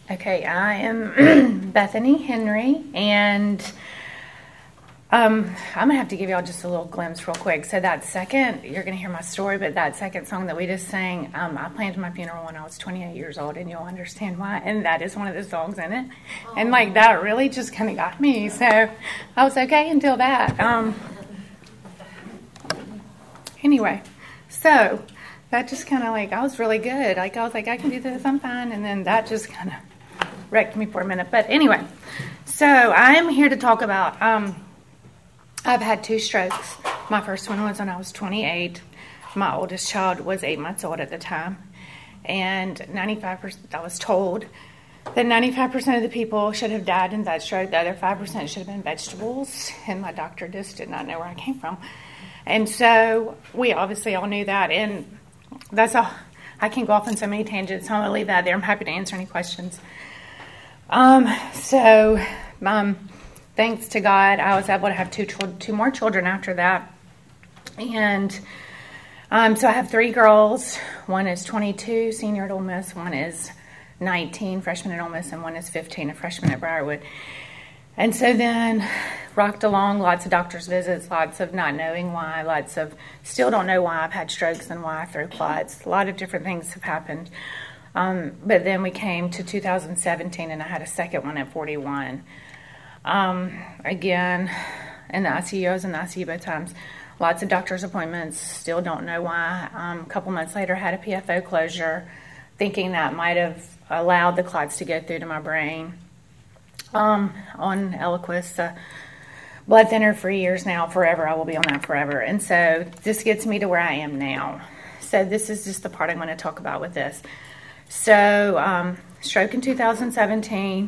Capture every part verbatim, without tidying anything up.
Okay, I am Bethany Henry, and um, I'm going to have to give y'all just a little glimpse real quick. So that second, you're going to hear my story, but that second song that we just sang, um, I planned my funeral when I was twenty-eight years old, and you'll understand why, and that is one of the songs in it. And, like, that really just kind of got me, so I was okay until that. Um, anyway, so that just kind of, like, I was really good. Like, I was like, I can do this, I'm fine, and then that just kind of wrecked me for a minute. But anyway, so I'm here to talk about, um, I've had two strokes. My first one was when I was twenty-eight. My oldest child was eight months old at the time. And ninety-five percent, I was told that ninety-five percent of the people should have died in that stroke. The other five percent should have been vegetables. And my doctor just did not know where I came from. And so we obviously all knew that. And that's all. I can go off on so many tangents, so I'm going to leave that there. I'm happy to answer any questions. Um, so, um, thanks to God, I was able to have two two more children after that. And um, so I have three girls. One is twenty-two, senior at Ole Miss. One is nineteen, freshman at Ole Miss. And one is fifteen, a freshman at Briarwood. And so then rocked along, lots of doctor's visits, lots of not knowing why, lots of still don't know why I've had strokes and why I throw clots. A lot of different things have happened. Um, but then we came to two thousand seventeen, and I had a second one at forty-one. Um, again, in the I C U, I was in the I C U both times. Lots of doctor's appointments, still don't know why. Um, a couple months later, had a P F O closure, thinking that might have allowed the clots to go through to my brain. Um, on Eliquis, uh, blood thinner for years now, forever. I will be on that forever. And so this gets me to where I am now. So this is just the part I'm going to talk about with this. So, um, stroke in two thousand seventeen,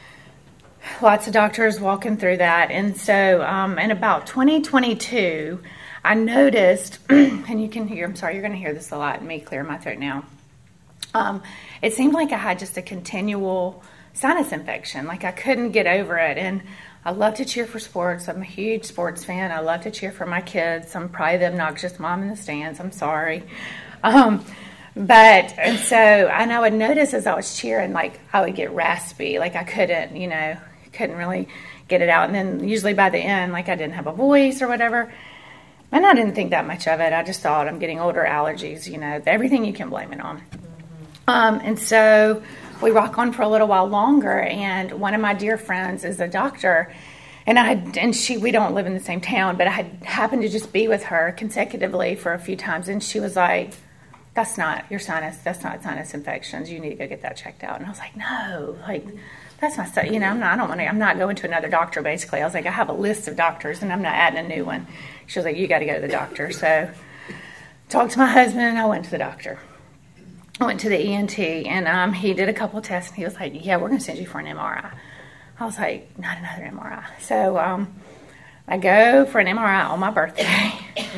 lots of doctors walking through that. And so, um, in about twenty twenty-two, I noticed, and you can hear, I'm sorry, you're going to hear this a lot, me clear my throat now. Um, it seemed like I had just a continual sinus infection, like I couldn't get over it. And I love to cheer for sports. I'm a huge sports fan. I love to cheer for my kids. I'm probably the obnoxious mom in the stands. I'm sorry. Um, But, and so, and I would notice as I was cheering, like, I would get raspy, like I couldn't, you know, couldn't really get it out. And then usually by the end, like I didn't have a voice or whatever. And I didn't think that much of it. I just thought I'm getting older, allergies, you know, everything you can blame it on. Mm-hmm. Um, and so we rock on for a little while longer. And one of my dear friends is a doctor. And I had, and she, we don't live in the same town, but I had happened to just be with her consecutively for a few times. And she was like, that's not your sinus, that's not sinus infections. You need to go get that checked out. And I was like, no, like, that's not stuff. You know, I'm not, I don't want to, I'm not going to another doctor, basically. I was like, I have a list of doctors, and I'm not adding a new one. She was like, you got to go to the doctor. So talked to my husband, and I went to the doctor. I went to the E N T, and um, he did a couple of tests, and he was like, yeah, we're going to send you for an M R I. I was like, not another M R I. So um, I go for an M R I on my birthday.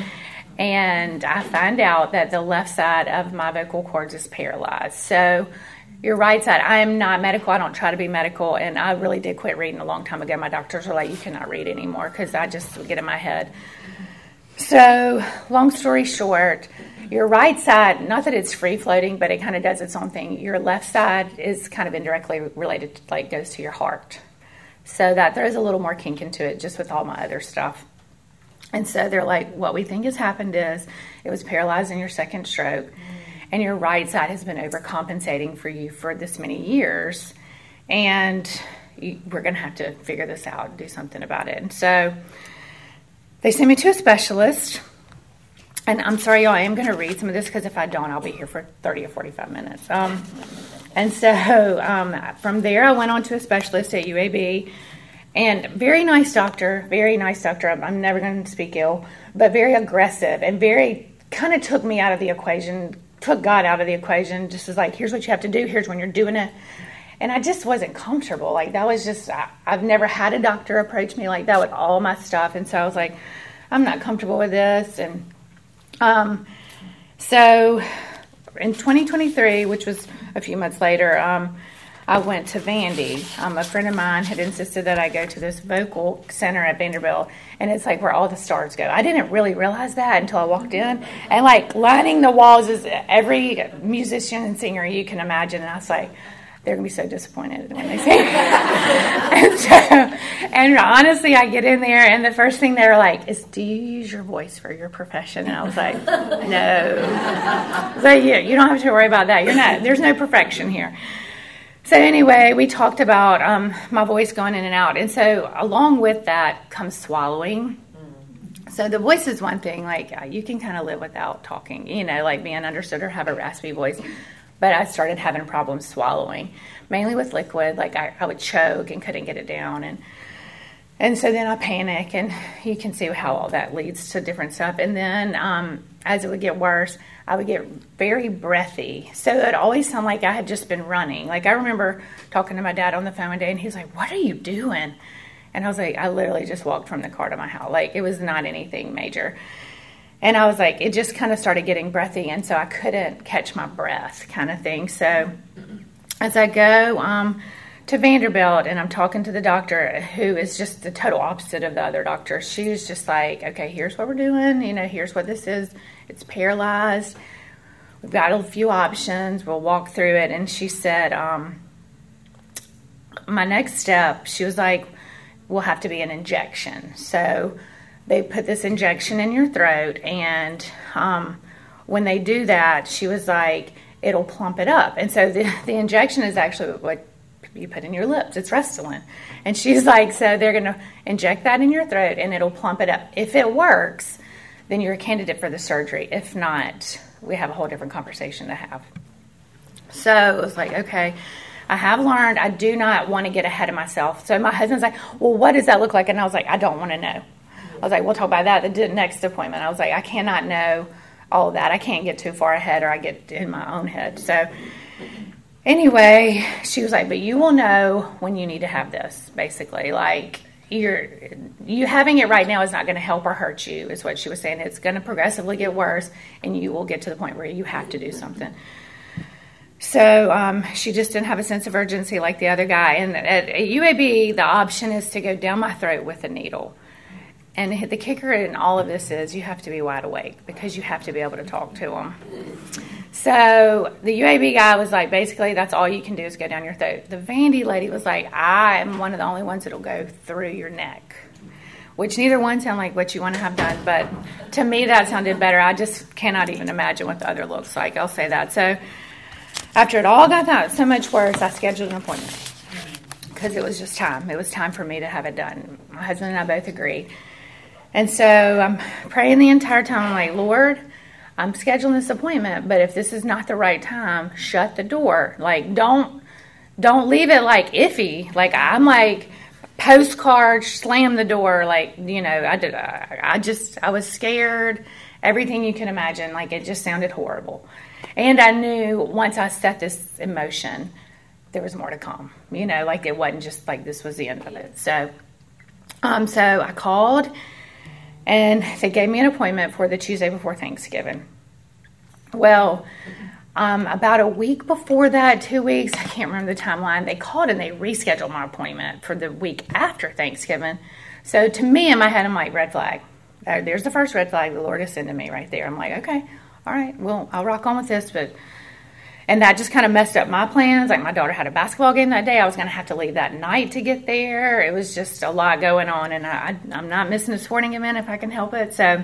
And I find out that the left side of my vocal cords is paralyzed. So your right side, I am not medical. I don't try to be medical. And I really did quit reading a long time ago. My doctors were like, you cannot read anymore, because I just get in my head. So long story short, your right side, not that it's free floating, but it kind of does its own thing. Your left side is kind of indirectly related, to, like goes to your heart. So that there is a little more kink into it just with all my other stuff. And so they're like, what we think has happened is it was paralyzed in your second stroke, mm. and your right side has been overcompensating for you for this many years, and you, we're going to have to figure this out and do something about it. And so they sent me to a specialist, and I'm sorry, y'all, I am going to read some of this, because if I don't, I'll be here for thirty or forty-five minutes. Um, and so um, from there, I went on to a specialist at U A B. And very nice doctor, very nice doctor. I'm, I'm never going to speak ill, but very aggressive and very kind of took me out of the equation, took God out of the equation, just as like, here's what you have to do, here's when you're doing it. And I just wasn't comfortable. Like, that was just, I, I've never had a doctor approach me like that with all my stuff. And so I was like, I'm not comfortable with this. And um, so in twenty twenty-three, which was a few months later, um, I went to Vandy. Um, a friend of mine had insisted that I go to this vocal center at Vanderbilt, and it's like where all the stars go. I didn't really realize that until I walked in, and like lining the walls is every musician and singer you can imagine. And I was like, they're going to be so disappointed when they see me. and, so, and honestly, I get in there, and the first thing they're like is, do you use your voice for your profession? And I was like, no. So yeah, you don't have to worry about that. You're not. There's no perfection here. So anyway, we talked about um, my voice going in and out. And so along with that comes swallowing. So the voice is one thing. Like, you can kind of live without talking, you know, like being understood or have a raspy voice. But I started having problems swallowing, mainly with liquid. Like, I, I would choke and couldn't get it down. And and so then I panic, and you can see how all that leads to different stuff. And then um, as it would get worse, I would get very breathy. So it always sounded like I had just been running. Like, I remember talking to my dad on the phone one day, and he was like, what are you doing? And I was like, I literally just walked from the car to my house. Like, it was not anything major. And I was like, it just kind of started getting breathy, and so I couldn't catch my breath kind of thing. So as I go um, to Vanderbilt, and I'm talking to the doctor, who is just the total opposite of the other doctors. She was just like, okay, here's what we're doing. You know, here's what this is. It's paralyzed. We've got a few options. We'll walk through it. And she said, um, my next step, she was like, will have to be an injection. So they put this injection in your throat, and um, when they do that, she was like, it'll plump it up. And so the, the injection is actually what you put in your lips. It's Restylane. And she's like, so they're going to inject that in your throat, and it'll plump it up. If it works, then you're a candidate for the surgery. If not, we have a whole different conversation to have. So it was like, okay, I have learned I do not want to get ahead of myself. So my husband's like, well, what does that look like? And I was like, I don't want to know. I was like, we'll talk about that at the next appointment. I was like, I cannot know all of that. I can't get too far ahead, or I get in my own head. So anyway, she was like, but you will know when you need to have this, basically. Like, you're, you having it right now is not going to help or hurt you, is what she was saying. It's going to progressively get worse, and you will get to the point where you have to do something. So um, she just didn't have a sense of urgency like the other guy. And at, at U A B, the option is to go down my throat with a needle. And the kicker in all of this is you have to be wide awake, because you have to be able to talk to them. So the U A B guy was like, basically, that's all you can do is go down your throat. The Vandy lady was like, I am one of the only ones that will go through your neck, which neither one sound like what you want to have done. But to me, that sounded better. I just cannot even imagine what the other looks like. I'll say that. So after it all got that so much worse, I scheduled an appointment, because it was just time. It was time for me to have it done. My husband and I both agreed. And so I'm praying the entire time. I'm like, Lord, I'm scheduling this appointment, but if this is not the right time, shut the door. Like, don't don't leave it like iffy. Like, I'm like, postcard, slam the door. Like, you know, I did. I, I just, I was scared. Everything you can imagine. Like, it just sounded horrible. And I knew once I set this in motion, there was more to come. You know, like, it wasn't just like this was the end of it. So, um, so I called. And they gave me an appointment for the Tuesday before Thanksgiving. Well, um, about a week before that, two weeks, I can't remember the timeline, they called and they rescheduled my appointment for the week after Thanksgiving. So to me, in my head, I'm like, red flag. Uh, there's the first red flag the Lord is sending me right there. I'm like, okay, all right, well, I'll rock on with this. But And that just kind of messed up my plans. Like, my daughter had a basketball game that day. I was going to have to leave that night to get there. It was just a lot going on, and I, I'm not missing a sporting event if I can help it. So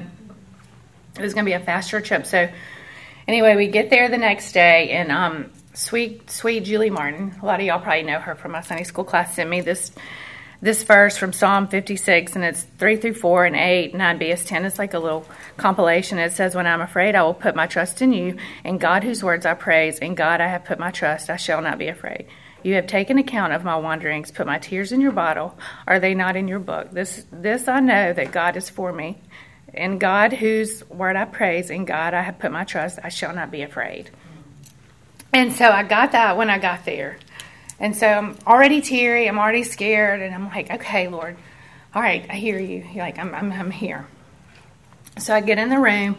it was going to be a faster trip. So anyway, we get there the next day, and um, sweet, sweet Julie Martin, a lot of y'all probably know her from my Sunday school class, sent me this this verse from Psalm fifty-six, and it's three through four and eight, nine B S ten. It's like a little compilation. It says, when I'm afraid, I will put my trust in you, in God whose words I praise. In God I have put my trust, I shall not be afraid. You have taken account of my wanderings, put my tears in your bottle. Are they not in your book? This, this I know, that God is for me. In God whose word I praise, in God I have put my trust, I shall not be afraid. And so I got that when I got there. And so I'm already teary, I'm already scared, and I'm like, okay, Lord, all right, I hear you. You're like, I'm, I'm, I'm here. So I get in the room,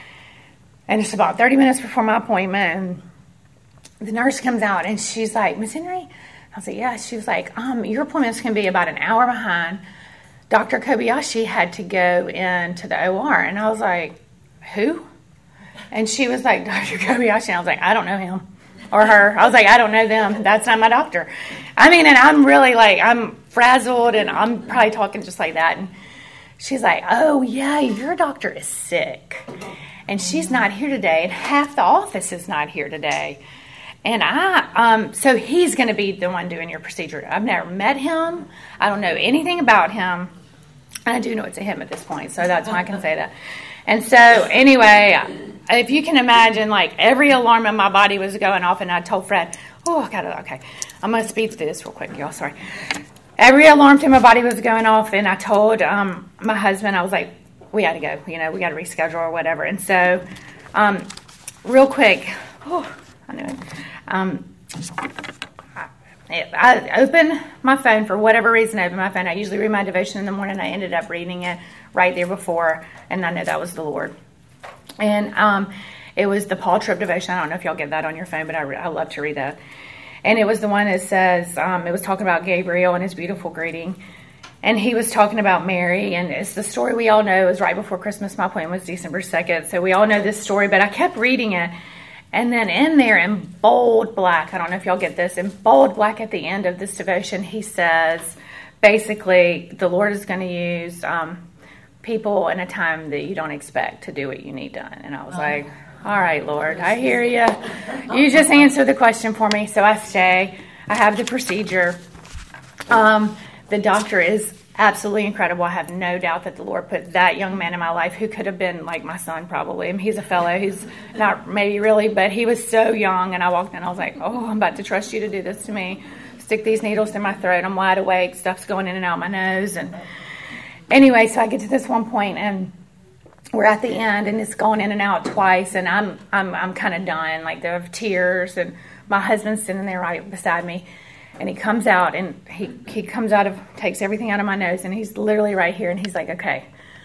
and it's about thirty minutes before my appointment, and the nurse comes out, and she's like, Miss Henry? I was like, yeah. She was like, um, your appointment's going to be about an hour behind. Doctor Kobayashi had to go into the O R. And I was like, who? And she was like, Doctor Kobayashi. And I was like, I don't know him. or her. I was like, I don't know them. That's not my doctor. I mean, and I'm really like, I'm frazzled, and I'm probably talking just like that. And she's like, oh, yeah, your doctor is sick, and she's not here today, and half the office is not here today. And I, um, so he's going to be the one doing your procedure. I've never met him. I don't know anything about him. I do know it's a him at this point, so that's why I can say that. And so, anyway, if you can imagine, like, every alarm in my body was going off, and I told Fred, oh, I got it, okay. I'm going to speed through this real quick, y'all, sorry. Every alarm in my body was going off, and I told um, my husband, I was like, we got to go, you know, we got to reschedule or whatever. And so, um, real quick, oh, I know it. Um, I, I opened my phone for whatever reason. I opened my phone. I usually read my devotion in the morning. I ended up reading it right there before, and I know that was the Lord. And um, it was the Paul Tripp devotion. I don't know if y'all get that on your phone, but I, re- I love to read that. And it was the one that says, um, it was talking about Gabriel and his beautiful greeting. And he was talking about Mary, and it's the story we all know. It was right before Christmas. My appointment was December second, so we all know this story. But I kept reading it. And then in there, in bold black, I don't know if y'all get this, in bold black at the end of this devotion, he says, basically, the Lord is going to use um, people in a time that you don't expect to do what you need done. And I was like, all right, Lord, I hear you. You just answer the question for me. So I stay. I have the procedure. Um, the doctor is absolutely incredible. I have no doubt that the Lord put that young man in my life who could have been like my son probably. I mean, he's a fellow. He's not maybe really, but he was so young. And I walked in, I was like, oh, I'm about to trust you to do this to me. Stick these needles in my throat. I'm wide awake. Stuff's going in and out my nose. And anyway, so I get to this one point, and we're at the end, and it's going in and out twice. And I'm I'm I'm kind of done. Like, there are tears, and my husband's sitting there right beside me. And he comes out, and he, he comes out of, takes everything out of my nose, and he's literally right here, and he's like, okay,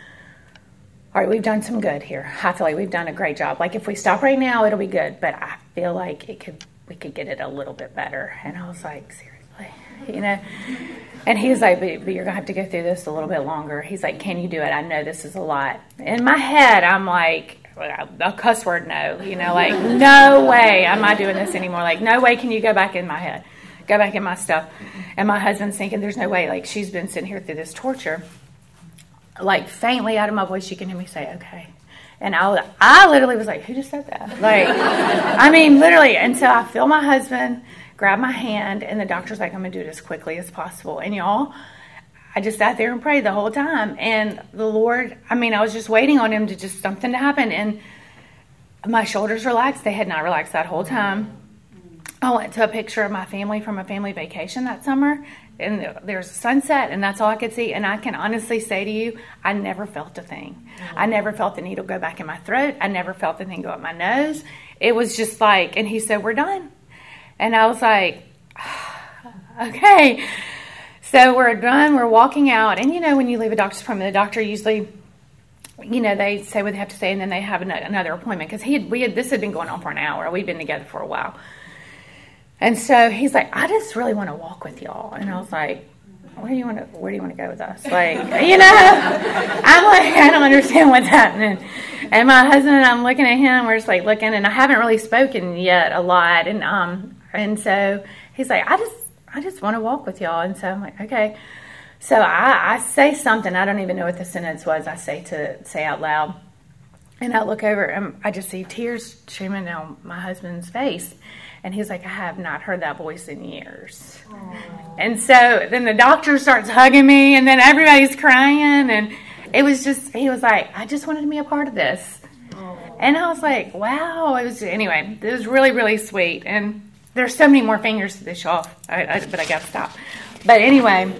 all right, we've done some good here. I feel like we've done a great job. Like, if we stop right now, it'll be good, but I feel like it could, we could get it a little bit better. And I was like, seriously, you know? And he was like, but, but you're going to have to go through this a little bit longer. He's like, can you do it? I know this is a lot. In my head, I'm like, a cuss word no, you know, like, no way am I doing this anymore. Like, no way can you go back in my head. Go back in my stuff. And my husband's thinking, there's no way. Like, she's been sitting here through this torture. Like, faintly out of my voice, you can hear me say, okay. And I, I literally was like, who just said that? Like, I mean, literally. And so I feel my husband grab my hand, and the doctor's like, I'm going to do it as quickly as possible. And y'all, I just sat there and prayed the whole time. And the Lord, I mean, I was just waiting on him to just something to happen. And my shoulders relaxed. They had not relaxed that whole time. I went to a picture of my family from a family vacation that summer, and there's a sunset, and that's all I could see. And I can honestly say to you, I never felt a thing. Mm-hmm. I never felt the needle go back in my throat. I never felt the thing go up my nose. It was just like, and he said, we're done. And I was like, okay. So we're done. We're walking out. And, you know, when you leave a doctor's appointment, the doctor usually, you know, they say what they have to say, and then they have another appointment. Because he had, we had, this had been going on for an hour. We'd been together for a while. And so he's like, I just really want to walk with y'all. And I was like, where do you want to, where do you want to go with us? Like, you know, I'm like, I don't understand what's happening. And my husband and I'm looking at him, we're just like looking, and I haven't really spoken yet a lot. And, um, and so he's like, I just, I just want to walk with y'all. And so I'm like, okay. So I, I say something. I don't even know what the sentence was. I say to say out loud. And I look over, and I just see tears streaming down my husband's face. And he's like, I have not heard that voice in years. Aww. And so then the doctor starts hugging me, and then everybody's crying. And it was just, he was like, I just wanted to be a part of this. Aww. And I was like, wow. It was, anyway, it was really, really sweet. And there's so many more fingers to this, y'all. I, I, but I got to stop. But anyway,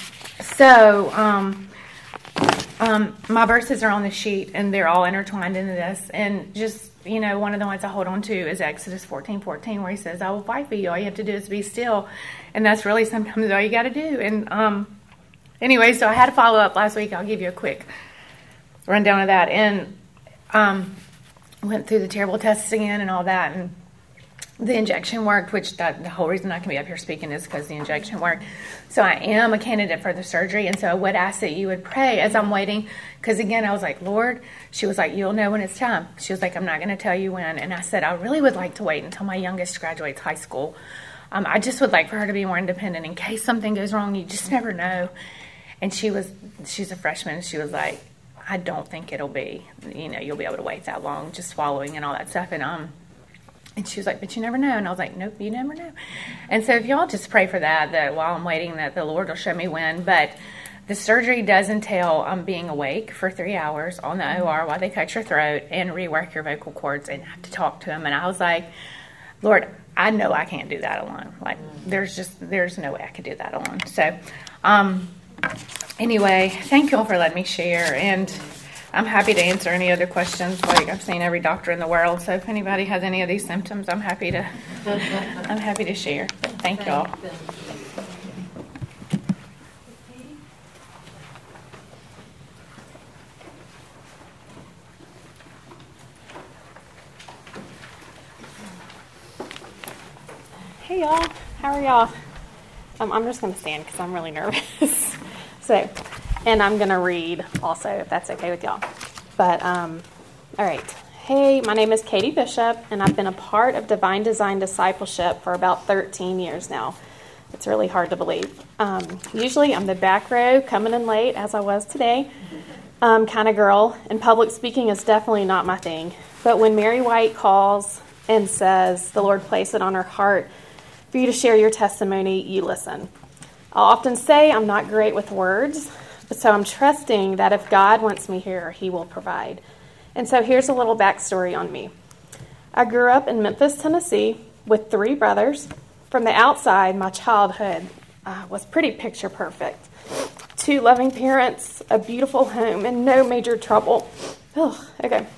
so um, um, my verses are on the sheet, and they're all intertwined into this. And just, you know, one of the ones I hold on to is Exodus fourteen fourteen, where he says, I will fight for you. All you have to do is be still. And that's really sometimes all you got to do. And um, anyway, so I had a follow-up last week. I'll give you a quick rundown of that. And um, went through the terrible tests again and all that. And the injection worked, which that, the whole reason I can be up here speaking is because the injection worked. So I am a candidate for the surgery. And so I would ask that you would pray as I'm waiting. Because again, I was like, Lord, she was like, you'll know when it's time. She was like, I'm not going to tell you when. And I said, I really would like to wait until my youngest graduates high school. Um, I just would like for her to be more independent in case something goes wrong. You just never know. And she was, she's a freshman. She was like, I don't think it'll be, you know, you'll be able to wait that long, just swallowing and all that stuff. And, um, And she was like, but you never know. And I was like, nope, you never know. And so if y'all just pray for that, that while I'm waiting, that the Lord will show me when. But the surgery does entail um, being awake for three hours on the O R while they cut your throat and rework your vocal cords and have to talk to him. And I was like, Lord, I know I can't do that alone. Like, there's just, there's no way I could do that alone. So, um, anyway, thank you all for letting me share. And I'm happy to answer any other questions. Like, I've seen every doctor in the world, so if anybody has any of these symptoms, I'm happy to I'm happy to share. But thank y'all. Hey y'all, how are y'all? Um, I'm just going to stand because I'm really nervous. So, and I'm going to read also, if that's okay with y'all. But, um, all right. Hey, my name is Katie Bishop, and I've been a part of Divine Design Discipleship for about thirteen years now. It's really hard to believe. Um, usually I'm the back row, coming in late, as I was today, um, kind of girl, and public speaking is definitely not my thing. But when Mary White calls and says the Lord placed it on her heart for you to share your testimony, you listen. I'll often say I'm not great with words, so I'm trusting that if God wants me here, he will provide. And so here's a little backstory on me. I grew up in Memphis, Tennessee, with three brothers. From the outside, my childhood uh, was pretty picture perfect. Two loving parents, a beautiful home, and no major trouble. Ugh, okay.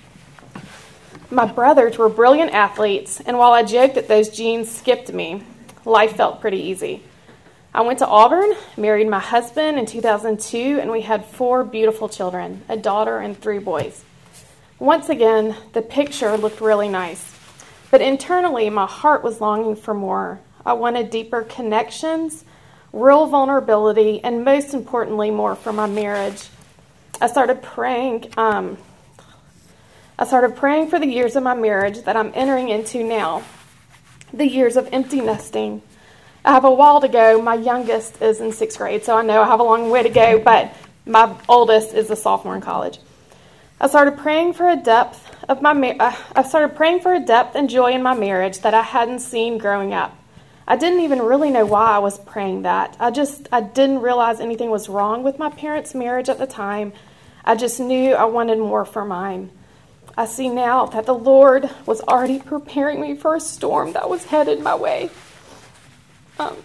My brothers were brilliant athletes, and while I joked that those genes skipped me, life felt pretty easy. I went to Auburn, married my husband in two thousand two, and we had four beautiful children, a daughter and three boys. Once again, the picture looked really nice, but internally my heart was longing for more. I wanted deeper connections, real vulnerability, and most importantly, more for my marriage. I started praying, um, I started praying for the years of my marriage that I'm entering into now, the years of empty nesting. I have a while to go. My youngest is in sixth grade, so I know I have a long way to go, but my oldest is a sophomore in college. I started praying for a depth of my ma- uh, I started praying for a depth and joy in my marriage that I hadn't seen growing up. I didn't even really know why I was praying that. I just I didn't realize anything was wrong with my parents' marriage at the time. I just knew I wanted more for mine. I see now that the Lord was already preparing me for a storm that was headed my way. Um,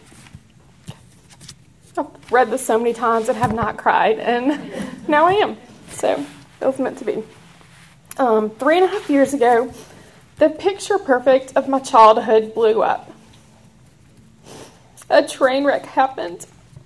I've read this so many times and have not cried, and now I am. So it was meant to be. Um, three and a half years ago, the picture perfect of my childhood blew up. A train wreck happened.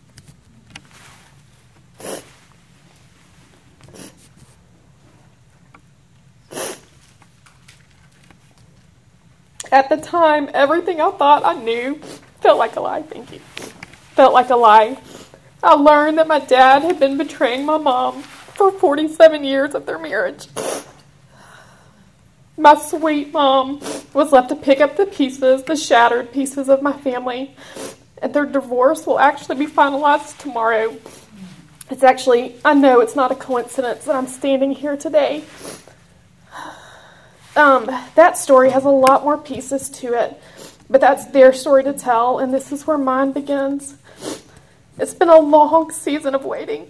At the time, everything I thought I knew felt like a lie. Thank you. Felt like a lie. I learned that my dad had been betraying my mom for forty-seven years of their marriage. My sweet mom was left to pick up the pieces, the shattered pieces of my family, and their divorce will actually be finalized tomorrow. It's actually, I know it's not a coincidence that I'm standing here today. Um, that story has a lot more pieces to it, but that's their story to tell, and this is where mine begins. It's been a long season of waiting.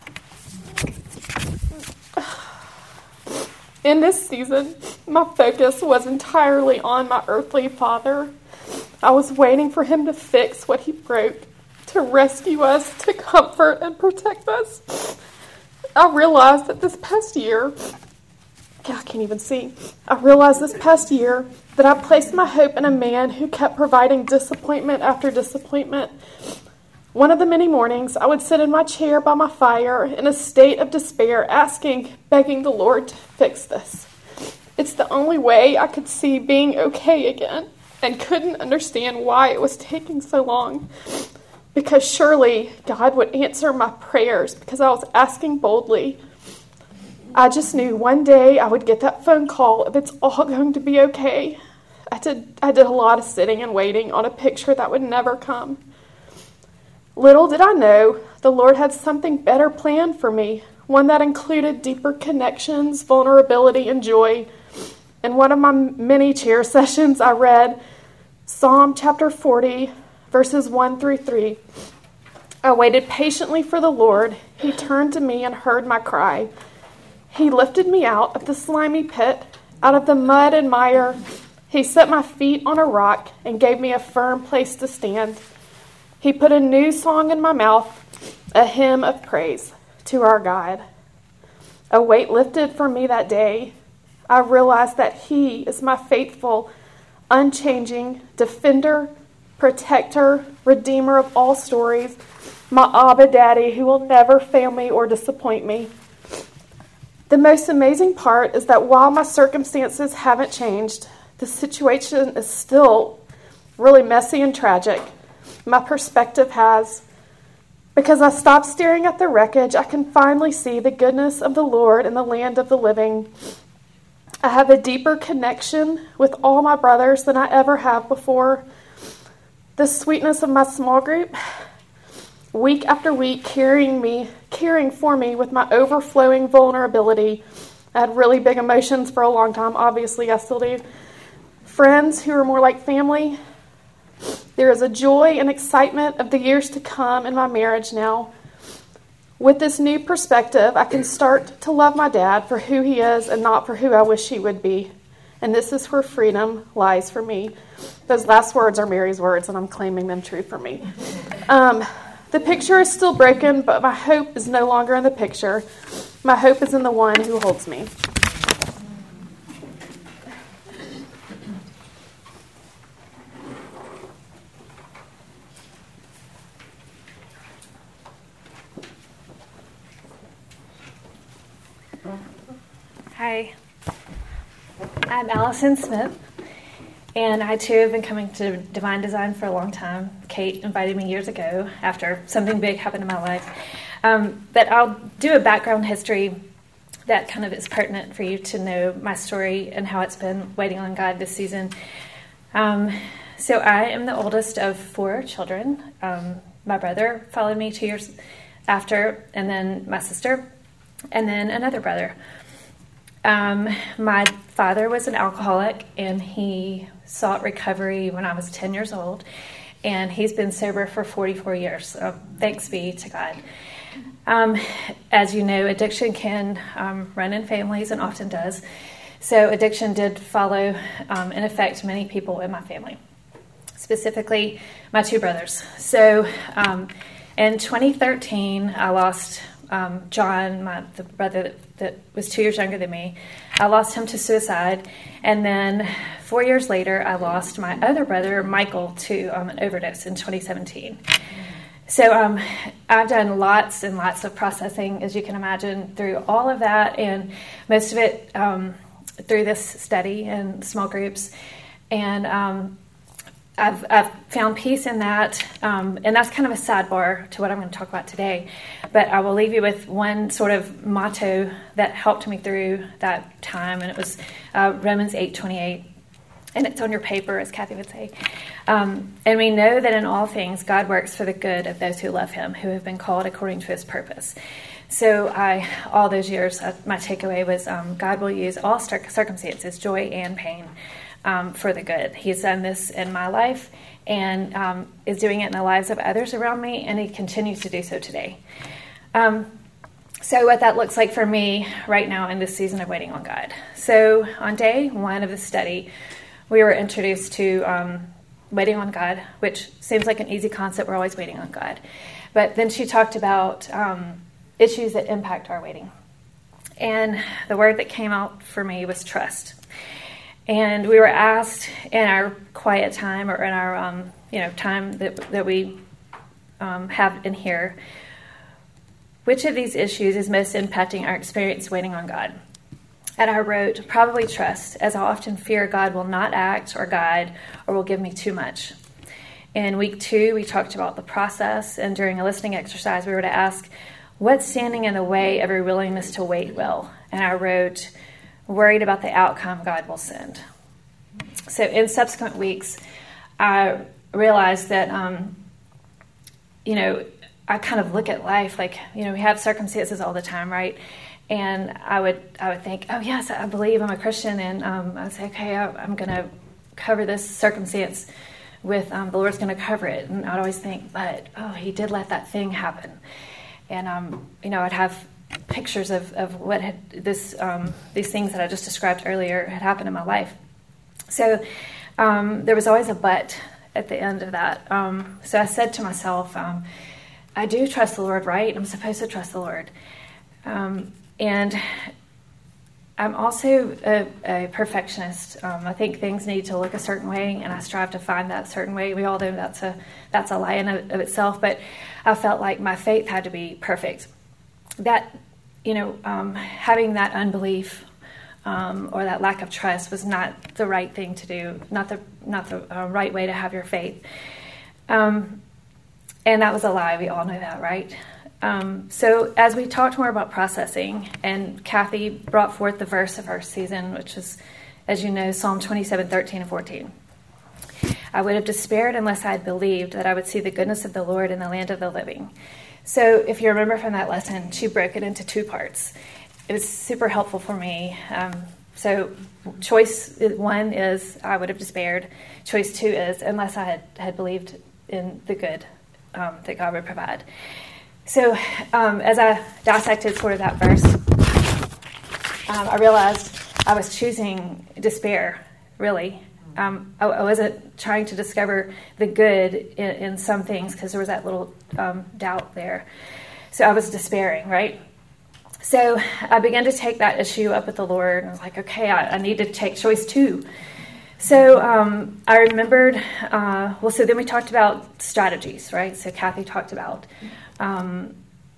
In this season, my focus was entirely on my earthly father. I was waiting for him to fix what he broke, to rescue us, to comfort and protect us. I realized that this past year, I can't even see, I realized this past year that I placed my hope in a man who kept providing disappointment after disappointment. One of the many mornings, I would sit in my chair by my fire in a state of despair, asking, begging the Lord to fix this. It's the only way I could see being okay again. and couldn't understand why it was taking so long, because surely God would answer my prayers because I was asking boldly. I just knew one day I would get that phone call if it's all going to be okay. I did, I did a lot of sitting and waiting on a picture that would never come. Little did I know the Lord had something better planned for me, one that included deeper connections, vulnerability, and joy. In one of my many chair sessions, I read Psalm chapter forty, verses one through three. I waited patiently for the Lord. He turned to me and heard my cry. He lifted me out of the slimy pit, out of the mud and mire. He set my feet on a rock and gave me a firm place to stand. He put a new song in my mouth, a hymn of praise to our God. A weight lifted from me that day. I realized that He is my faithful, unchanging defender, protector, redeemer of all stories, my Abba Daddy who will never fail me or disappoint me. The most amazing part is that while my circumstances haven't changed, the situation is still really messy and tragic. My perspective has. Because I stopped staring at the wreckage, I can finally see the goodness of the Lord in the land of the living. I have a deeper connection with all my brothers than I ever have before. The sweetness of my small group, week after week, carrying me, caring for me with my overflowing vulnerability. I had really big emotions for a long time. Obviously, I still do. Friends who are more like family. There is a joy and excitement of the years to come in my marriage now. With this new perspective, I can start to love my dad for who he is and not for who I wish he would be. And this is where freedom lies for me. Those last words are Mary's words, and I'm claiming them true for me. Um, the picture is still broken, but my hope is no longer in the picture. My hope is in the one who holds me. Hi, I'm Allison Smith, and I too have been coming to Divine Design for a long time. Kate invited me years ago after something big happened in my life. Um, but I'll do a background history that kind of is pertinent for you to know my story and how it's been waiting on God this season. Um, so I am the oldest of four children. Um, my brother followed me two years after, and then my sister, and then another brother. Um, my father was an alcoholic, and he sought recovery when I was ten years old, and he's been sober for forty-four years, so thanks be to God. Um, as you know, addiction can um, run in families and often does, so addiction did follow um, and affect many people in my family, specifically my two brothers. So um, in twenty thirteen, I lost Um, John, my the brother that, that was two years younger than me. I lost him to suicide, and then four years later, I lost my other brother, Michael, to um, an overdose in twenty seventeen. So um, I've done lots and lots of processing, as you can imagine, through all of that, and most of it um, through this study and small groups, and um, I've, I've found peace in that, um, and that's kind of a sidebar to what I'm going to talk about today. But I will leave you with one sort of motto that helped me through that time, and it was uh, Romans eight twenty-eight, and it's on your paper, as Kathy would say. Um, and we know that in all things God works for the good of those who love Him, who have been called according to His purpose. So I, all those years, uh, my takeaway was um, God will use all circumstances, joy and pain, Um, for the good. He's done this in my life and um, is doing it in the lives of others around me, and He continues to do so today. Um, so what that looks like for me right now in this season of waiting on God. So on day one of the study, we were introduced to um, waiting on God, which seems like an easy concept. We're always waiting on God. But then she talked about um, issues that impact our waiting. And the word that came out for me was trust. And we were asked in our quiet time, or in our um, you know time that that we um, have in here, which of these issues is most impacting our experience waiting on God? And I wrote, probably trust, as I often fear God will not act or guide or will give me too much. In week two, we talked about the process, and during a listening exercise, we were to ask, what's standing in the way of your willingness to wait well? And I wrote, worried about the outcome God will send. So in subsequent weeks, I realized that, um, you know, I kind of look at life like, you know, we have circumstances all the time, right? And I would I would think, oh, yes, I believe I'm a Christian. And um, I'd say, okay, I, I'm going to cover this circumstance with um, the Lord's going to cover it. And I'd always think, but, oh, he did let that thing happen. And, um, you know, I'd have pictures of, of what had this um, these things that I just described earlier had happened in my life. So um, there was always a but at the end of that. Um, so I said to myself, um, I do trust the Lord, right? I'm supposed to trust the Lord. Um, and I'm also a, a perfectionist. Um, I think things need to look a certain way, and I strive to find that certain way. We all know that's a that's a lie in of, of itself, but I felt like my faith had to be perfect. That, you know, um, having that unbelief um, or that lack of trust was not the right thing to do, not the not the uh, right way to have your faith. Um, and that was a lie. We all know that, right? Um, so as we talked more about processing, and Kathy brought forth the verse of our season, which is, as you know, Psalm twenty-seven, thirteen and fourteen. I would have despaired unless I had believed that I would see the goodness of the Lord in the land of the living. So if you remember from that lesson, she broke it into two parts. It was super helpful for me. Um, so choice one is I would have despaired. Choice two is unless I had, had believed in the good um, that God would provide. So um, as I dissected sort of that verse, um, I realized I was choosing despair, really. Um, I, I wasn't trying to discover the good in, in some things because there was that little um, doubt there. So I was despairing, right? So I began to take that issue up with the Lord, and I was like, okay, I, I need to take choice two. So um, I remembered, uh, well, so then we talked about strategies, right? So Kathy talked about, um,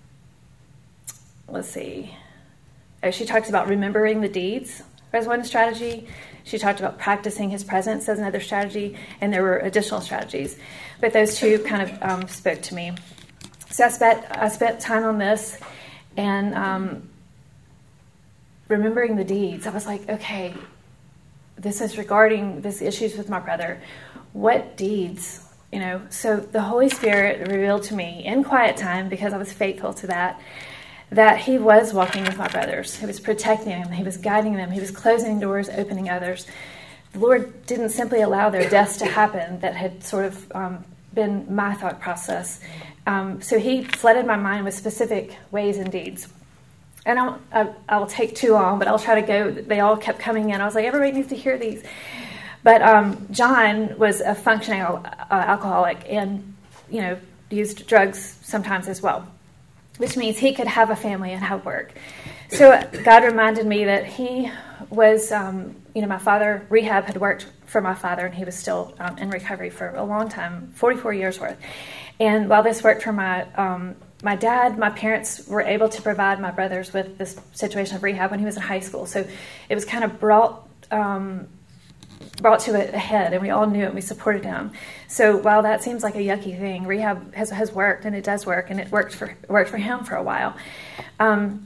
let's see, oh, she talks about remembering the deeds as one strategy. She talked about practicing his presence as another strategy, and there were additional strategies. But those two kind of um, spoke to me. So I spent, I spent time on this, and um, remembering the deeds. I was like, okay, this is regarding these issues with my brother. What deeds? You know, so the Holy Spirit revealed to me in quiet time, because I was faithful to that, that he was walking with my brothers. He was protecting them. He was guiding them. He was closing doors, opening others. The Lord didn't simply allow their deaths to happen that had sort of um, been my thought process. Um, so he flooded my mind with specific ways and deeds. And I'll, I, I'll take too long, but I'll try to go. They all kept coming in. I was like, everybody needs to hear these. But um, John was a functioning uh, alcoholic and, you know, used drugs sometimes as well, which means he could have a family and have work. So God reminded me that he was, um, you know, my father, rehab had worked for my father, and he was still um, in recovery for a long time, forty-four years worth. And while this worked for my um, my dad, my parents were able to provide my brothers with this situation of rehab when he was in high school. So it was kind of brought um, brought to a head, and we all knew it, and we supported him. So while that seems like a yucky thing, rehab has, has worked, and it does work, and it worked for worked for him for a while. Um,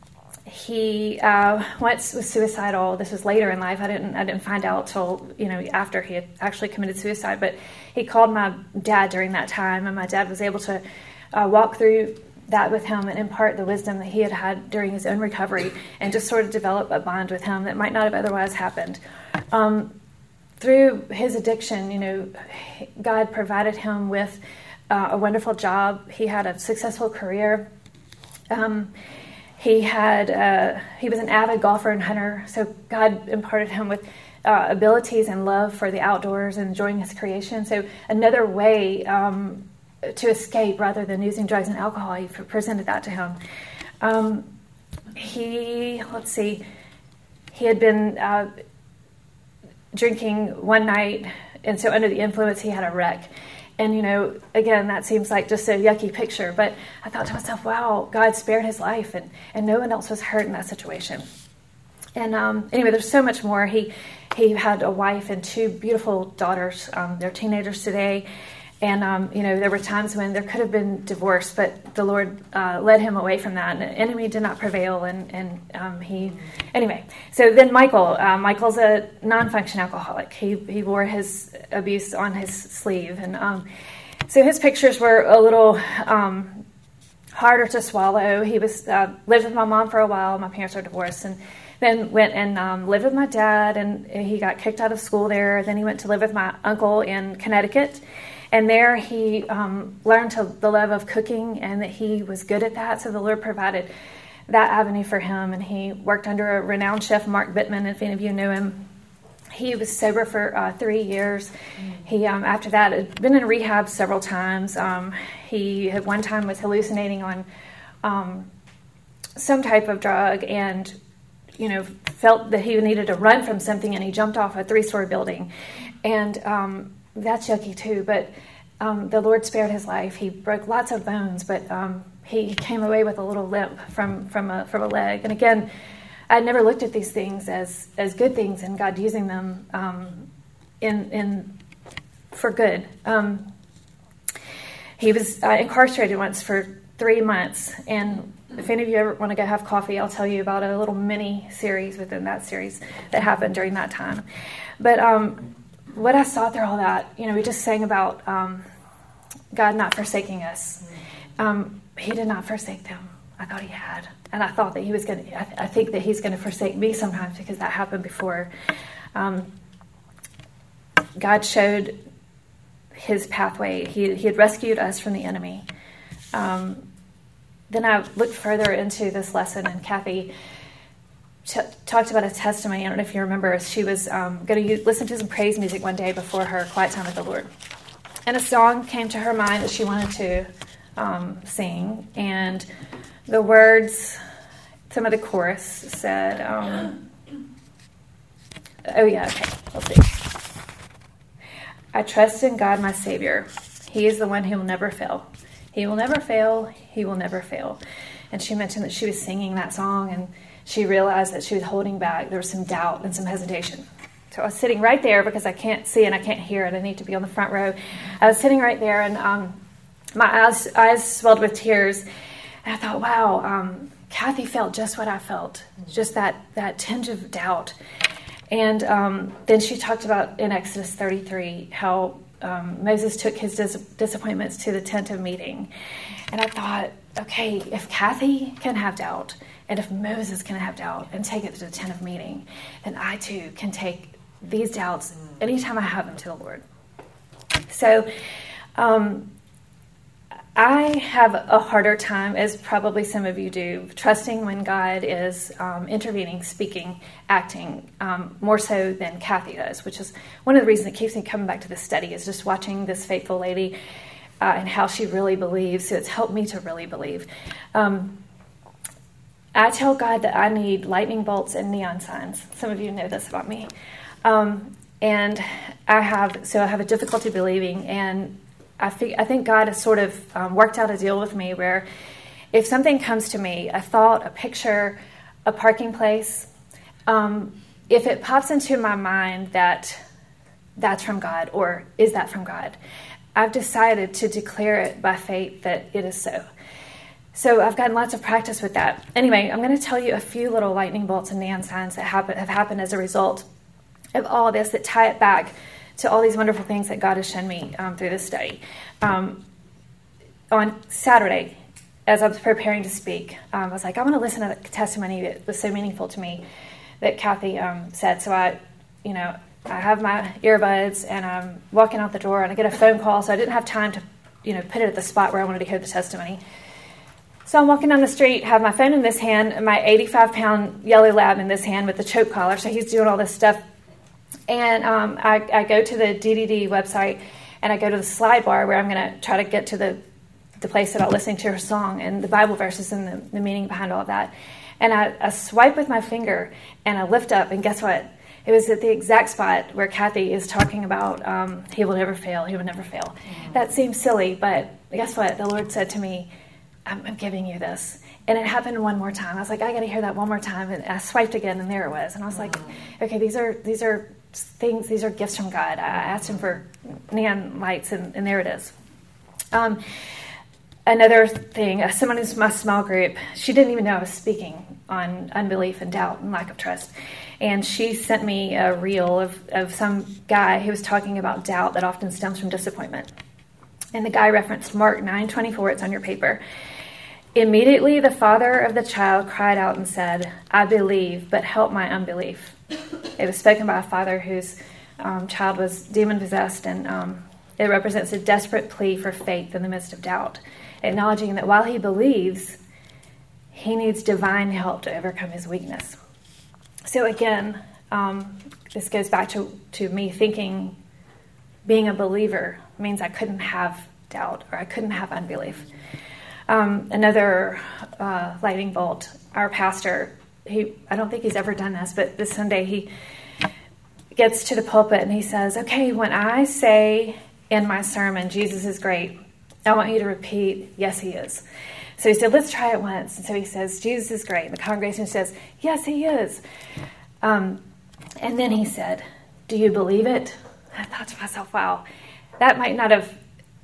he uh, once was suicidal. This was later in life. I didn't I didn't find out till, you know, after he had actually committed suicide. But he called my dad during that time, and my dad was able to uh, walk through that with him and impart the wisdom that he had had during his own recovery, and just sort of develop a bond with him that might not have otherwise happened. Um, through his addiction, you know, God provided him with uh, a wonderful job. He had a successful career. Um, he had uh, he was an avid golfer and hunter, so God imparted him with uh, abilities and love for the outdoors and enjoying his creation. So another way um, to escape rather than using drugs and alcohol, he presented that to him. Um, he, let's see, he had been uh, drinking one night, and so under the influence he had a wreck. And, you know, again, that seems like just a yucky picture, but I thought to myself, wow, God spared his life, and, and no one else was hurt in that situation. And um, anyway, there's so much more. He he had a wife and two beautiful daughters. Um, they're teenagers today. And, um, you know, there were times when there could have been divorce, but the Lord uh, led him away from that. And the enemy did not prevail. And, and um, he, anyway. So then Michael, uh, Michael's a non-function alcoholic. He he wore his abuse on his sleeve. And um, so his pictures were a little um, harder to swallow. He was uh, lived with my mom for a while. My parents are divorced. And then went and um, lived with my dad. And he got kicked out of school there. Then he went to live with my uncle in Connecticut. And there he um, learned to, the love of cooking, and that he was good at that. So the Lord provided that avenue for him. And he worked under a renowned chef, Mark Bittman, if any of you knew him. He was sober for uh, three years. He, um, after that, had been in rehab several times. Um, he at one time was hallucinating on um, some type of drug, and you know, felt that he needed to run from something, and he jumped off a three-story building. And um, that's yucky too, but um, the Lord spared his life. He broke lots of bones, but um, he came away with a little limp from, from, a, from a leg. And again, I'd never looked at these things as, as good things, and God using them um, in, in for good. Um, he was uh, incarcerated once for three months, and if any of you ever want to go have coffee, I'll tell you about a little mini series within that series that happened during that time. But um, what I saw through all that, you know, we just sang about um, God not forsaking us. Um, he did not forsake them. I thought he had. And I thought that he was going to, I, th- I think that he's going to forsake me sometimes, because that happened before. Um, God showed his pathway. He, he had rescued us from the enemy. Um, then I looked further into this lesson, and Kathy t- talked about a testimony. I don't know if you remember. She was um, going to listen to some praise music one day before her quiet time with the Lord. And a song came to her mind that she wanted to um, sing. And the words, some of the chorus said, um, oh yeah, okay, let's see. I trust in God, my Savior. He is the one who will never fail. He will never fail. He will never fail. And she mentioned that she was singing that song, and she realized that she was holding back. There was some doubt and some hesitation. So I was sitting right there, because I can't see and I can't hear it. I need to be on the front row. I was sitting right there, and um, my eyes, eyes swelled with tears. And I thought, wow, um, Kathy felt just what I felt, just that, that tinge of doubt. And um, then she talked about in Exodus thirty-three how um, Moses took his dis- disappointments to the tent of meeting. And I thought, okay, if Kathy can have doubt, and if Moses can have doubt and take it to the tent of meeting, then I too can take these doubts anytime I have them to the Lord. So um, I have a harder time, as probably some of you do, trusting when God is um, intervening, speaking, acting, um, more so than Kathy does, which is one of the reasons that keeps me coming back to this study, is just watching this faithful lady uh, and how she really believes. So it's helped me to really believe. Um, I tell God that I need lightning bolts and neon signs. Some of you know this about me. Um, and I have, so I have a difficulty believing, and I think, I think God has sort of um, worked out a deal with me where if something comes to me, a thought, a picture, a parking place, um, if it pops into my mind that that's from God, or is that from God, I've decided to declare it by faith that it is so. So I've gotten lots of practice with that. Anyway, I'm going to tell you a few little lightning bolts and neon signs that happen, have happened as a result of all this, that tie it back to all these wonderful things that God has shown me um, through this study. Um, on Saturday, as I was preparing to speak, um, I was like, I want to listen to the testimony that was so meaningful to me that Kathy um, said. So I, you know, I have my earbuds, and I'm walking out the door, and I get a phone call, so I didn't have time to, you know, put it at the spot where I wanted to hear the testimony. So I'm walking down the street, have my phone in this hand, and my eighty-five pound yellow lab in this hand with the choke collar. So he's doing all this stuff. And um, I, I go to the D D D website, and I go to the slide bar where I'm going to try to get to the, the place about listening to her song and the Bible verses and the, the meaning behind all of that. And I, I swipe with my finger, and I lift up, and guess what? It was at the exact spot where Kathy is talking about um, he will never fail, he will never fail. Mm-hmm. That seems silly, but guess what? The Lord said to me, I'm, I'm giving you this. And it happened one more time. I was like, I got to hear that one more time. And I swiped again, and there it was. And I was like, okay, these are these are things, these are gifts from God. I asked him for neon lights, and, and there it is. Um, another thing, uh, someone in my small group, she didn't even know I was speaking on unbelief and doubt and lack of trust. And she sent me a reel of, of some guy who was talking about doubt that often stems from disappointment. And the guy referenced Mark nine twenty-four. It's on your paper. Immediately the father of the child cried out and said, I believe, but help my unbelief. It was spoken by a father whose um, child was demon-possessed, and um, it represents a desperate plea for faith in the midst of doubt, acknowledging that while he believes, he needs divine help to overcome his weakness. So again, um, this goes back to, to me thinking being a believer means I couldn't have doubt or I couldn't have unbelief. Um, another uh, lightning bolt, our pastor, he I don't think he's ever done this, but this Sunday he gets to the pulpit and he says, okay, when I say in my sermon, Jesus is great, I want you to repeat, yes, he is. So he said, let's try it once. And so he says, Jesus is great. And the congregation says, yes, he is. Um, and then he said, do you believe it? I thought to myself, wow, that might not have,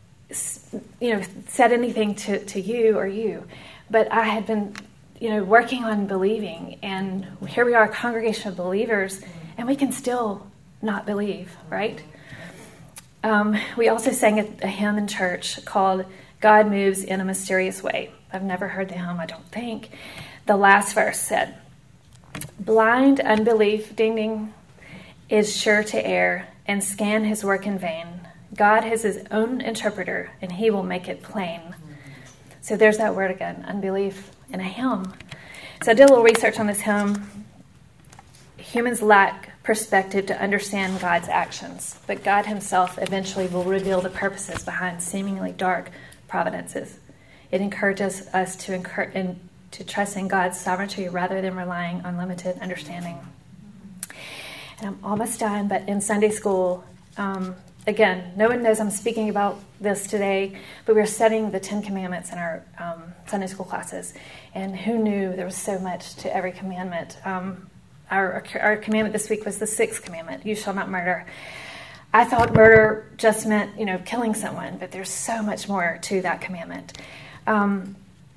you know, said anything to, to you or you, but I had been, you know, working on believing, and here we are, a congregation of believers, and we can still not believe, right? Um, we also sang a, a hymn in church called God Moves in a Mysterious Way. I've never heard the hymn, I don't think. The last verse said, blind unbelief, ding ding, is sure to err and scan his work in vain. God has his own interpreter, and he will make it plain. So there's that word again, unbelief, in a hymn. So I did a little research on this hymn. Humans lack perspective to understand God's actions, but God himself eventually will reveal the purposes behind seemingly dark providences. It encourages us to, incur- in, to trust in God's sovereignty rather than relying on limited understanding. And I'm almost done, but in Sunday school, um, again, no one knows I'm speaking about this today, but we were studying the Ten Commandments in our um, Sunday school classes, and who knew there was so much to every commandment. Um, our, our commandment this week was the sixth commandment, you shall not murder. I thought murder just meant, you know, killing someone, but there's so much more to that commandment. Um,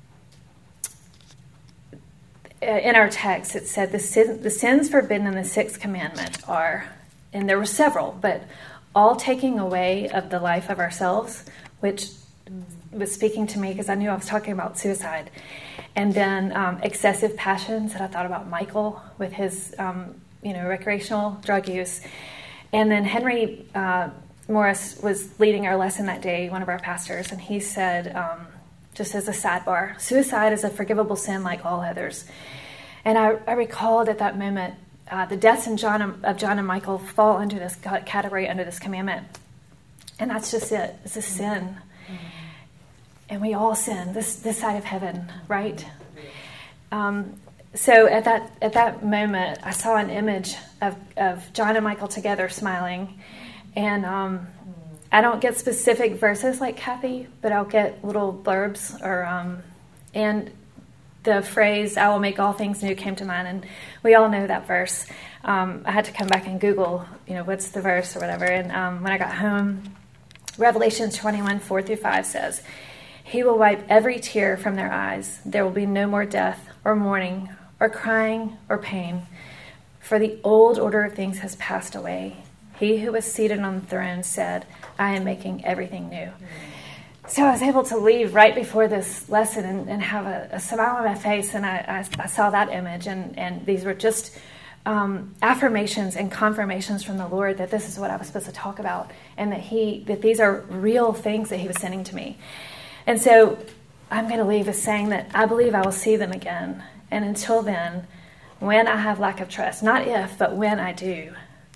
in our text, it said the, sin, the sins forbidden in the sixth commandment are, and there were several, but all taking away of the life of ourselves, which was speaking to me because I knew I was talking about suicide. And then um, excessive passions, that I thought about Michael with his, um, you know, recreational drug use. And then Henry uh, Morris was leading our lesson that day, one of our pastors, and he said, um, just as a sidebar, suicide is a forgivable sin like all others. And I, I recalled at that moment, Uh, the deaths in John and, of John and Michael fall under this category, under this commandment. And that's just it. It's a sin. Mm-hmm. And we all sin, this this side of heaven, right? Um, so at that at that moment, I saw an image of, of John and Michael together smiling. And um, I don't get specific verses like Kathy, but I'll get little blurbs. or um, And the phrase, I will make all things new, came to mind, and we all know that verse. Um, I had to come back and Google, you know, what's the verse or whatever, and um, when I got home, Revelation twenty-one, four through five says, he will wipe every tear from their eyes. There will be no more death or mourning or crying or pain, for the old order of things has passed away. He who was seated on the throne said, I am making everything new. So I was able to leave right before this lesson and, and have a, a smile on my face, and I, I, I saw that image, and, and these were just um, affirmations and confirmations from the Lord that this is what I was supposed to talk about, and that he that these are real things that he was sending to me. And so I'm going to leave with saying that I believe I will see them again, and until then, when I have lack of trust, not if, but when I do,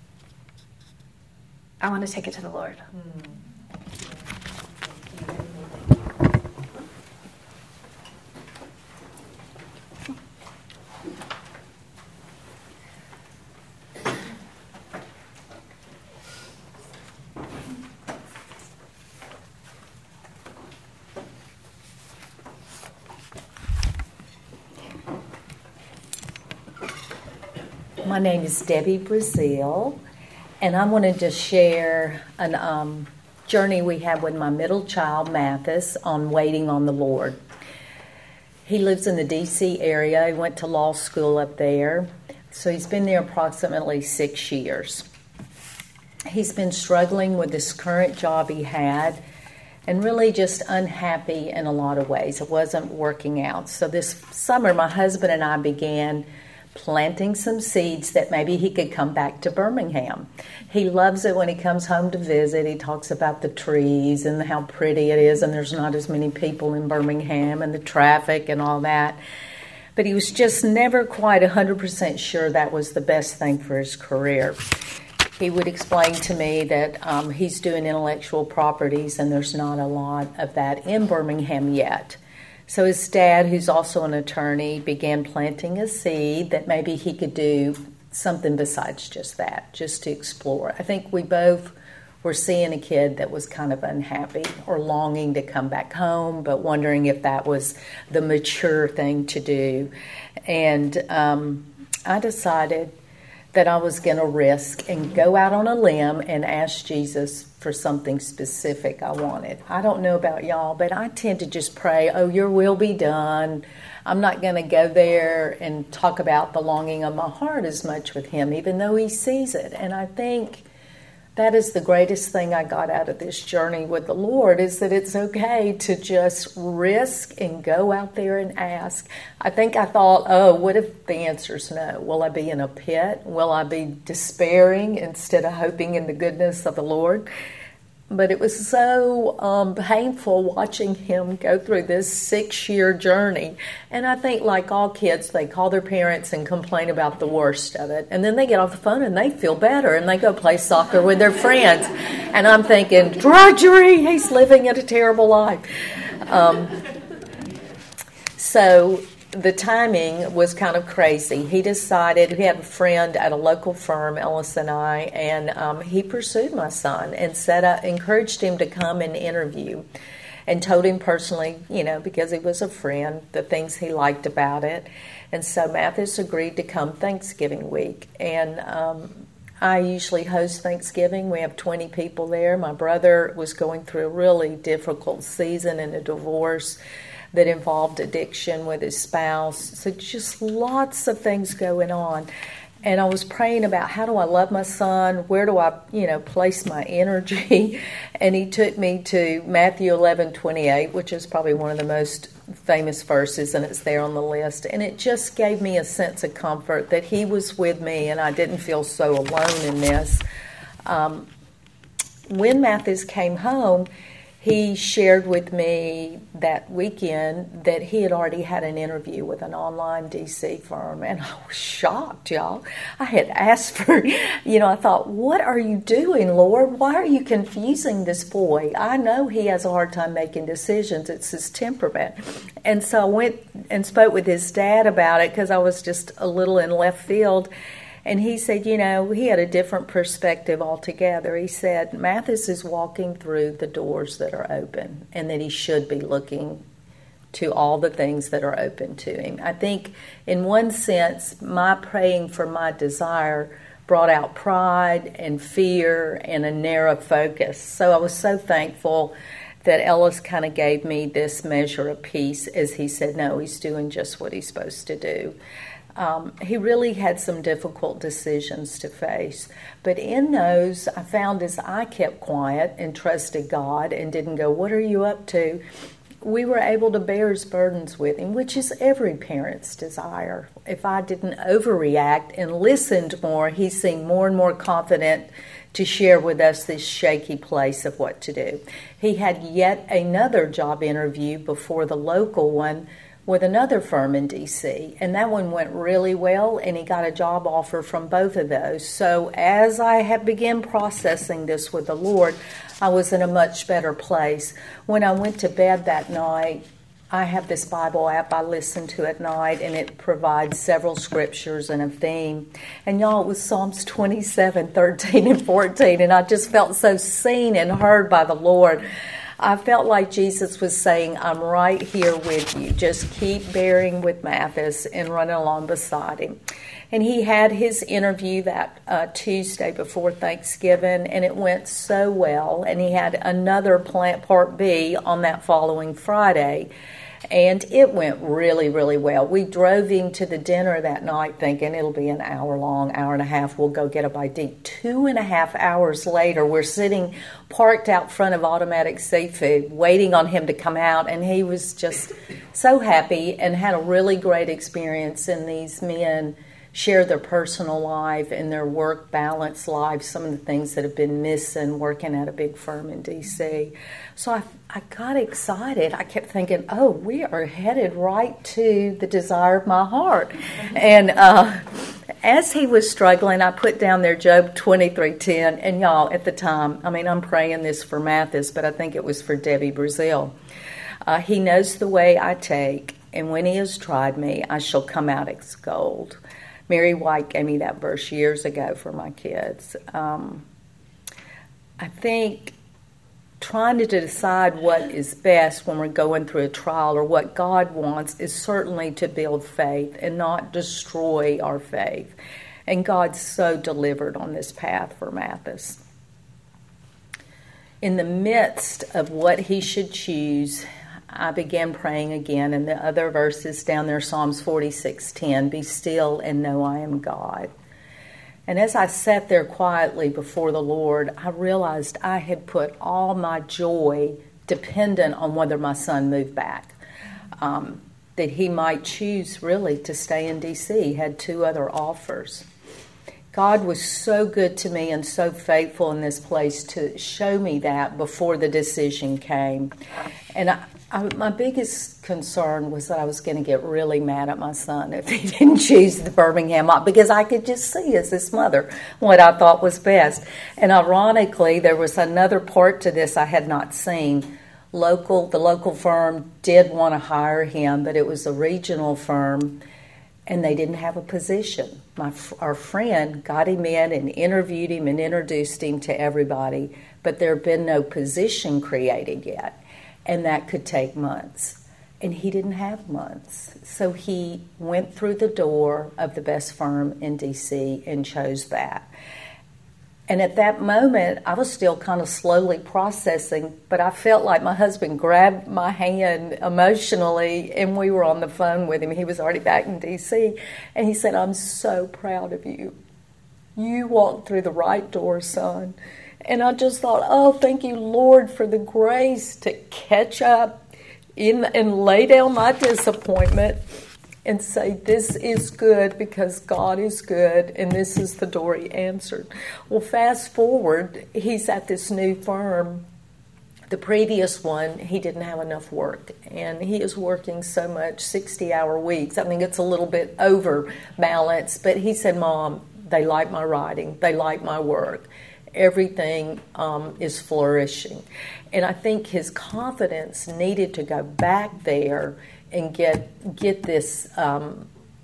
I want to take it to the Lord. Mm. My name is Debbie Brazil, and I wanted to share an um, journey we had with my middle child, Mathis, on waiting on the Lord. He lives in the D C area. He went to law school up there, so he's been there approximately six years. He's been struggling with this current job he had and really just unhappy in a lot of ways. It wasn't working out. So this summer, my husband and I began planting some seeds that maybe he could come back to Birmingham. He loves it when he comes home to visit. He talks about the trees and how pretty it is, and there's not as many people in Birmingham and the traffic and all that. But he was just never quite one hundred percent sure that was the best thing for his career. He would explain to me that um, he's doing intellectual properties and there's not a lot of that in Birmingham yet. So his dad, who's also an attorney, began planting a seed that maybe he could do something besides just that, just to explore. I think we both were seeing a kid that was kind of unhappy or longing to come back home, but wondering if that was the mature thing to do. And um, I decided that I was going to risk and go out on a limb and ask Jesus for something specific I wanted. I don't know about y'all, but I tend to just pray, oh, your will be done. I'm not going to go there and talk about the longing of my heart as much with him, even though he sees it. And I think that is the greatest thing I got out of this journey with the Lord, is that it's okay to just risk and go out there and ask. I think I thought, oh, what if the answer's no? Will I be in a pit? Will I be despairing instead of hoping in the goodness of the Lord? But it was so um, painful watching him go through this six-year journey. And I think, like all kids, they call their parents and complain about the worst of it. And then they get off the phone and they feel better and they go play soccer with their friends. And I'm thinking, drudgery, he's living a terrible life. Um, so the timing was kind of crazy. He decided, he had a friend at a local firm, Ellis and I, and um, he pursued my son and said, I encouraged him to come and interview, and told him personally, you know, because he was a friend, the things he liked about it. And so Mathis agreed to come Thanksgiving week. And um, I usually host Thanksgiving. We have twenty people there. My brother was going through a really difficult season in a divorce that involved addiction with his spouse. So just lots of things going on. And I was praying about, how do I love my son? Where do I, you know, place my energy? And he took me to Matthew eleven twenty-eight, which is probably one of the most famous verses, and it's there on the list. And it just gave me a sense of comfort that he was with me and I didn't feel so alone in this. Um, when Mathis came home, he shared with me that weekend that he had already had an interview with an online D C firm, and I was shocked, y'all. I had asked for, you know, I thought, what are you doing, Lord? Why are you confusing this boy? I know he has a hard time making decisions. It's his temperament. And so I went and spoke with his dad about it because I was just a little in left field. And he said, you know, he had a different perspective altogether. He said, Mathis is walking through the doors that are open, and that he should be looking to all the things that are open to him. I think in one sense, my praying for my desire brought out pride and fear and a narrow focus. So I was so thankful that Ellis kind of gave me this measure of peace as he said, no, he's doing just what he's supposed to do. Um, he really had some difficult decisions to face. But in those, I found as I kept quiet and trusted God and didn't go, what are you up to? We were able to bear his burdens with him, which is every parent's desire. If I didn't overreact and listened more, he seemed more and more confident to share with us this shaky place of what to do. He had yet another job interview before the local one with another firm in D C, and that one went really well, and he got a job offer from both of those. So as I had begun processing this with the Lord, I was in a much better place. When I went to bed that night, I have this Bible app I listen to at night, and it provides several scriptures and a theme. And y'all, it was Psalms twenty-seven, thirteen, and fourteen, and I just felt so seen and heard by the Lord. I felt like Jesus was saying, I'm right here with you. Just keep bearing with Mathis and running along beside him. And he had his interview that uh, Tuesday before Thanksgiving, and it went so well. And he had another plant part B on that following Friday, and it went really, really well. We drove him to the dinner that night thinking it'll be an hour long, hour and a half. We'll go get a bite to eat. Two and a half hours later, we're sitting parked out front of Automatic Seafood waiting on him to come out, and he was just so happy and had a really great experience. And these men share their personal life and their work balance life, some of the things that have been missing working at a big firm in D C. So I, I got excited. I kept thinking, oh, we are headed right to the desire of my heart. And uh, as he was struggling, I put down there Job twenty-three ten. And y'all, at the time, I mean, I'm praying this for Mathis, but I think it was for Debbie Brazil. Uh, he knows the way I take, and when he has tried me, I shall come out as gold. Mary White gave me that verse years ago for my kids. Um, I think trying to decide what is best when we're going through a trial or what God wants is certainly to build faith and not destroy our faith. And God so delivered on this path for Mathis. In the midst of what he should choose, I began praying again, and the other verses down there, Psalms forty-six ten, be still and know I am God. And as I sat there quietly before the Lord, I realized I had put all my joy dependent on whether my son moved back, um, that he might choose really to stay in D C. He had two other offers. God was so good to me and so faithful in this place to show me that before the decision came. And I, I, my biggest concern was that I was going to get really mad at my son if he didn't choose the Birmingham, because I could just see as his mother what I thought was best. And ironically, there was another part to this I had not seen. Local, the local firm did want to hire him, but it was a regional firm, and they didn't have a position. My, our friend got him in and interviewed him and introduced him to everybody, but there had been no position created yet. And that could take months. And he didn't have months. So he went through the door of the best firm in D C and chose that. And at that moment, I was still kind of slowly processing, but I felt like my husband grabbed my hand emotionally, and we were on the phone with him. He was already back in D C, and he said, I'm so proud of you. You walked through the right door, son. And I just thought, oh, thank you, Lord, for the grace to catch up in and lay down my disappointment and say, this is good because God is good, and this is the door he answered. Well, fast forward, he's at this new firm. The previous one, he didn't have enough work, and he is working so much, sixty-hour weeks. I mean, it's a little bit over balance, but he said, Mom, they like my writing, they like my work. Everything um, is flourishing. And I think his confidence needed to go back there and get get this, um,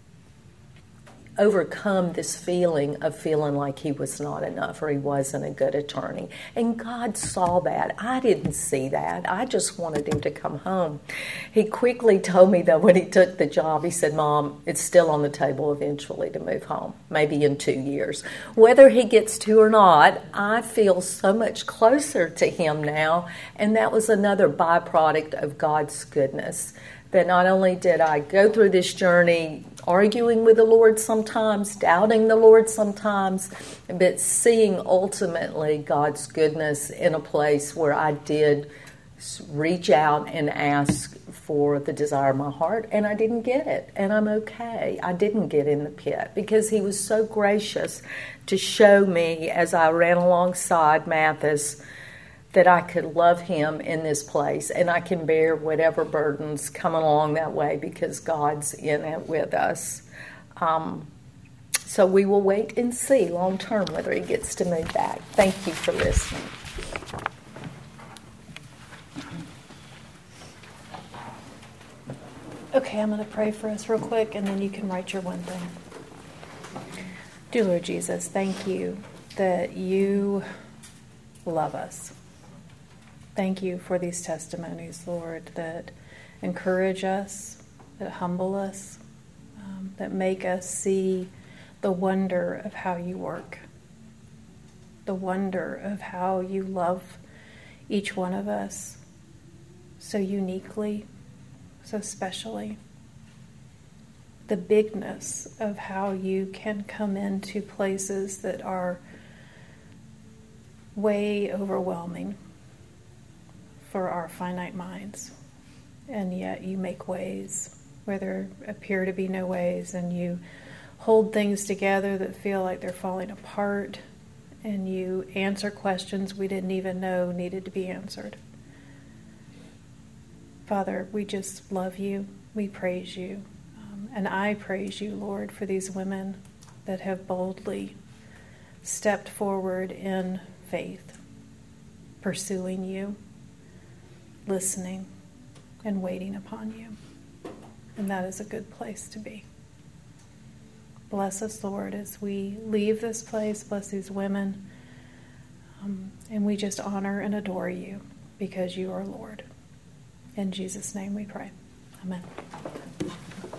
overcome this feeling of feeling like he was not enough or he wasn't a good attorney. And God saw that. I didn't see that. I just wanted him to come home. He quickly told me, though, when he took the job, he said, Mom, it's still on the table eventually to move home, maybe in two years. Whether he gets to or not, I feel so much closer to him now, and that was another byproduct of God's goodness. That not only did I go through this journey arguing with the Lord sometimes, doubting the Lord sometimes, but seeing ultimately God's goodness in a place where I did reach out and ask for the desire of my heart, and I didn't get it, and I'm okay. I didn't get in the pit because he was so gracious to show me as I ran alongside Mathis that I could love him in this place, and I can bear whatever burdens come along that way because God's in it with us. Um, so we will wait and see long term whether he gets to move back. Thank you for listening. Okay, I'm going to pray for us real quick, and then you can write your one thing. Dear Lord Jesus, thank you that you love us. Thank you for these testimonies, Lord, that encourage us, that humble us, um, that make us see the wonder of how you work, the wonder of how you love each one of us so uniquely, so specially. The bigness of how you can come into places that are way overwhelming for our finite minds. And yet you make ways where there appear to be no ways, and you hold things together that feel like they're falling apart, and you answer questions we didn't even know needed to be answered. Father, we just love you. We praise you. Um, and I praise you, Lord, for these women that have boldly stepped forward in faith, pursuing you, listening, and waiting upon you. And that is a good place to be. Bless us, Lord, as we leave this place. Bless these women. Um, and we just honor and adore you because you are Lord. In Jesus' name we pray. Amen.